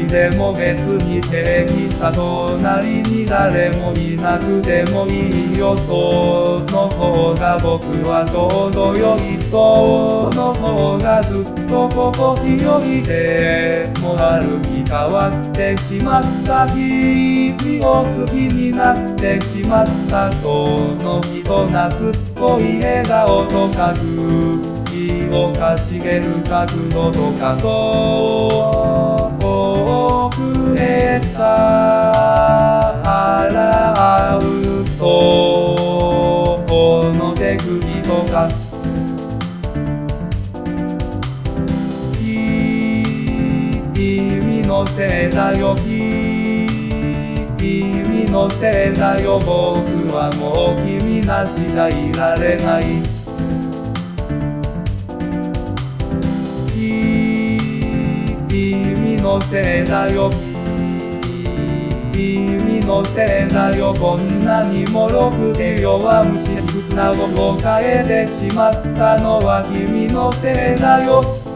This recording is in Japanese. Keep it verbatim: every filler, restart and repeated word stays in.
人でも別に平気さ。隣に誰もいなくてもいいよ。その方が僕はちょうど良い。その方がずっと心地よい。でも歩き変わってしまった。君を好きになってしまった。その人懐っこい笑顔とか空気をかしげる角度とか遠くへさあらうその手首とか君のせいだよ君のせいだよ。僕はもう君なしじゃいられない。君のせいだよ君のせいだよ。こんなにもろくて弱虫卑屈な僕を変えてしまったのは君のせいだよ。